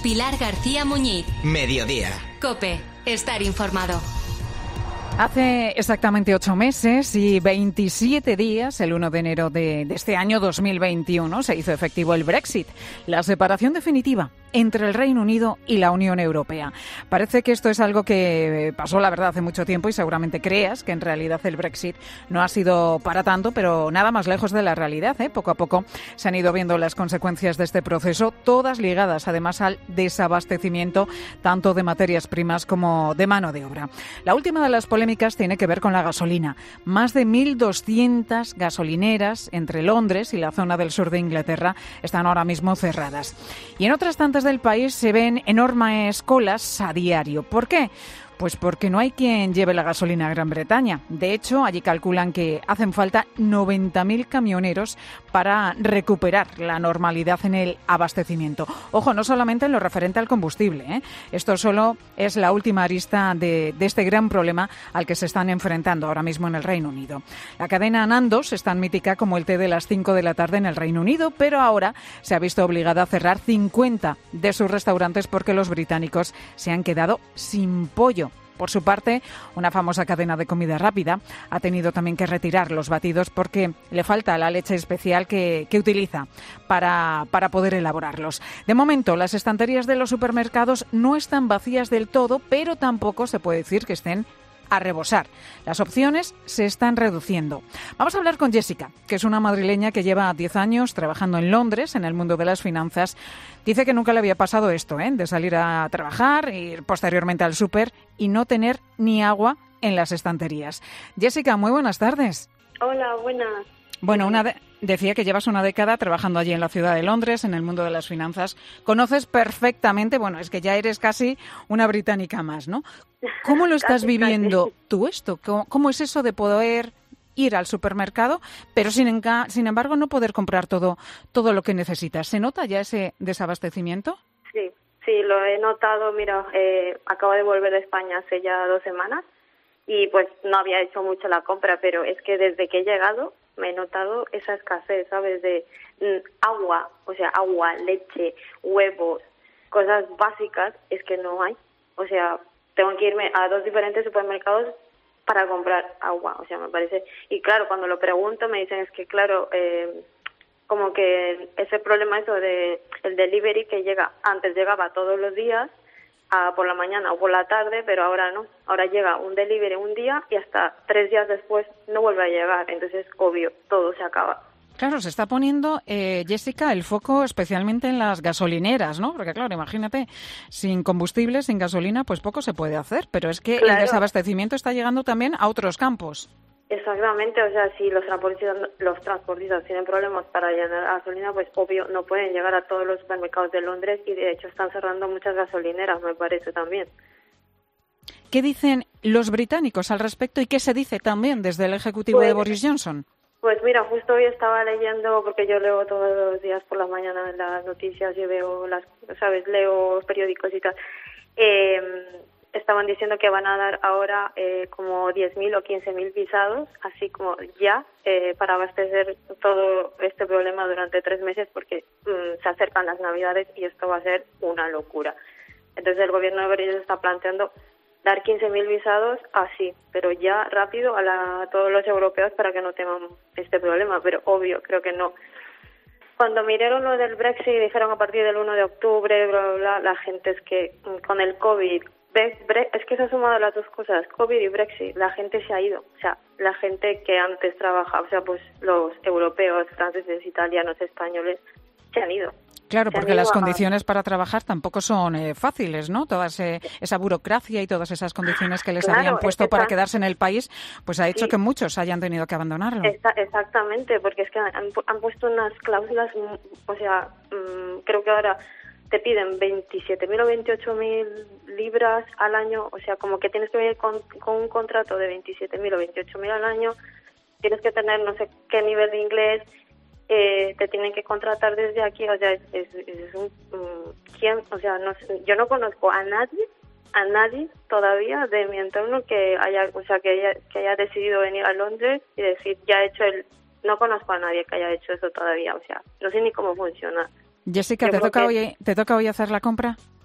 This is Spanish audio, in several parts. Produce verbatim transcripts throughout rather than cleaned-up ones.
Pilar García Muñiz. Mediodía. COPE. Estar informado. Hace exactamente ocho meses y veintisiete días, el uno de enero de, de este año dos mil veintiuno, se hizo efectivo el Brexit, la separación definitiva entre el Reino Unido y la Unión Europea. Parece que esto es algo que pasó, la verdad, hace mucho tiempo y seguramente creas que en realidad el Brexit no ha sido para tanto, pero nada más lejos de la realidad, ¿eh? Poco a poco se han ido viendo las consecuencias de este proceso, todas ligadas además al desabastecimiento tanto de materias primas como de mano de obra. La última de las polémicas tiene que ver con la gasolina. Más de mil doscientas gasolineras entre Londres y la zona del sur de Inglaterra están ahora mismo cerradas. Y en otras tantas del país se ven enormes colas a diario. ¿Por qué? Pues porque no hay quien lleve la gasolina a Gran Bretaña. De hecho, allí calculan que hacen falta noventa mil camioneros para recuperar la normalidad en el abastecimiento. Ojo, no solamente en lo referente al combustible, ¿eh? Esto solo es la última arista de, de este gran problema al que se están enfrentando ahora mismo en el Reino Unido. La cadena Nando's es tan mítica como el té de las cinco de la tarde en el Reino Unido, pero ahora se ha visto obligada a cerrar cincuenta de sus restaurantes porque los británicos se han quedado sin pollo. Por su parte, una famosa cadena de comida rápida ha tenido también que retirar los batidos porque le falta la leche especial que, que utiliza para, para poder elaborarlos. De momento, las estanterías de los supermercados no están vacías del todo, pero tampoco se puede decir que estén a rebosar. Las opciones se están reduciendo. Vamos a hablar con Jessica, que es una madrileña que lleva diez años trabajando en Londres, en el mundo de las finanzas. Dice que nunca le había pasado esto, ¿eh? de salir a trabajar, ir posteriormente al súper y no tener ni agua en las estanterías. Jessica, muy buenas tardes. Hola, buenas. Bueno, una de- decía que llevas una década trabajando allí en la ciudad de Londres, en el mundo de las finanzas. Conoces perfectamente, bueno, es que ya eres casi una británica más, ¿no? ¿Cómo lo estás Casi, viviendo casi. tú esto? ¿Cómo, cómo es eso de poder ir al supermercado, pero sin, enca- sin embargo no poder comprar todo, todo lo que necesitas? ¿Se nota ya ese desabastecimiento? Sí, sí, lo he notado. Mira, eh, acabo de volver de España hace ya dos semanas y pues no había hecho mucho la compra, pero es que desde que he llegado me he notado esa escasez, ¿sabes? De mm, agua, o sea, agua, leche, huevos, cosas básicas, es que no hay. O sea, tengo que irme a dos diferentes supermercados para comprar agua, o sea, me parece. Y claro, cuando lo pregunto me dicen es que, claro, eh, como que ese problema eso de el delivery que llega, antes llegaba todos los días, a, por la mañana o por la tarde, pero ahora no. Ahora llega un delivery un día y hasta tres días después no vuelve a llegar. Entonces, obvio, todo se acaba. Claro, se está poniendo, eh, Jessica, el foco especialmente en las gasolineras, ¿no? Porque claro, imagínate, sin combustible, sin gasolina, pues poco se puede hacer. Pero es que Claro. el desabastecimiento está llegando también a otros campos. Exactamente, o sea, si los transportistas, los transportistas tienen problemas para llenar gasolina, pues obvio no pueden llegar a todos los supermercados de Londres y de hecho están cerrando muchas gasolineras, me parece también. ¿Qué dicen los británicos al respecto y qué se dice también desde el Ejecutivo Pues, de Boris Johnson? Pues mira, justo hoy estaba leyendo, porque yo leo todos los días por la mañana las noticias y veo las, ¿sabes? Leo periódicos y tal. Eh, estaban diciendo que van a dar ahora eh, como diez mil o quince mil visados, así como ya, eh, para abastecer todo este problema durante tres meses, porque mm, se acercan las Navidades y esto va a ser una locura. Entonces el gobierno de Boris está planteando dar quince mil visados así, pero ya rápido a, la, a todos los europeos para que no tengan este problema, pero obvio, creo que no. Cuando miraron lo del Brexit y dijeron a partir del uno de octubre, bla, bla, bla, la gente es que con el COVID, es que se han sumado las dos cosas, COVID y Brexit, la gente se ha ido, o sea, la gente que antes trabajaba, o sea, pues los europeos, franceses, italianos, españoles, se han ido. Claro, Se han porque ido las a- condiciones para trabajar tampoco son eh, fáciles, ¿no? Toda ese- esa burocracia y todas esas condiciones que les Claro, habían es puesto que para está- quedarse en el país, pues ha hecho Sí. que muchos hayan tenido que abandonarlo. Esta- exactamente, porque es que han, pu- han puesto unas cláusulas, mm, o sea, mm, creo que ahora te piden veintisiete mil o veintiocho mil libras al año, o sea, como que tienes que venir con, con un contrato de veintisiete mil o veintiocho mil al año, tienes que tener no sé qué nivel de inglés, eh, te tienen que contratar desde aquí, o sea, es, es, es un... mm, ¿quién? O sea, no sé, yo no conozco a nadie, a nadie todavía de mi entorno que haya, o sea, que haya, que haya decidido venir a Londres y decir, ya he hecho el... No conozco a nadie que haya hecho eso todavía, o sea, no sé ni cómo funciona. Jessica, Yo ¿te creo toca, que- hoy, ¿te toca hoy hacer la compra?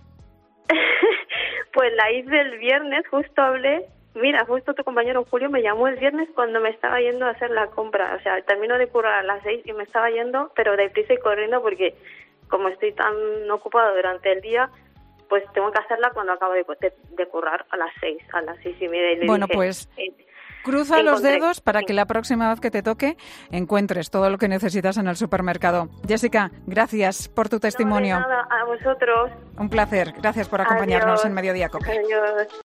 Pues la hice el viernes, justo hablé. Mira, justo tu compañero Julio me llamó el viernes cuando me estaba yendo a hacer la compra. O sea, termino de currar a las seis y me estaba yendo, pero deprisa y corriendo porque como estoy tan ocupado durante el día, pues tengo que hacerla cuando acabo de, de, de currar a las seis, a las seis y media. Y le bueno, dije, pues eh, cruza los encontré. dedos para que la próxima vez que te toque encuentres todo lo que necesitas en el supermercado. Jessica, gracias por tu testimonio. No, de nada, a vosotros. Un placer. Gracias por acompañarnos Adiós. en Mediodía Cope. Adiós.